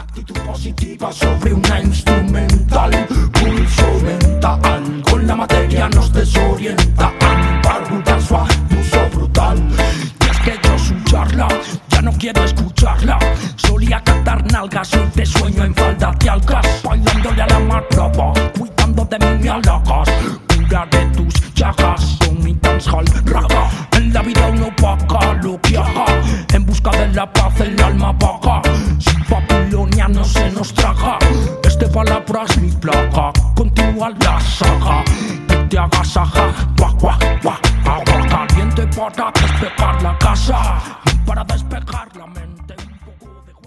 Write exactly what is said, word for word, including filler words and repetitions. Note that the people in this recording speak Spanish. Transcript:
Actitud positiva sobre una instrumental. Pulso mental, con la materia nos desorienta. Barbuda su abuso brutal. Y es que yo su charla ya no quiero escucharla. Solía cantar nalgas, hoy te sueño en falda de algas. Bailándole a la marraba, cuidando de mí me halagas. Curaré tus llagas con mi dancehall raga. En la vida uno paga lo que haga, en busca de la paz el alma vaga. Si Babilonia no se nos traga, este palabra es mi plaga. Continúa la saga, que te agasaja. Guau, guau, guau, agua caliente para despejar la casa, para despejar la mente.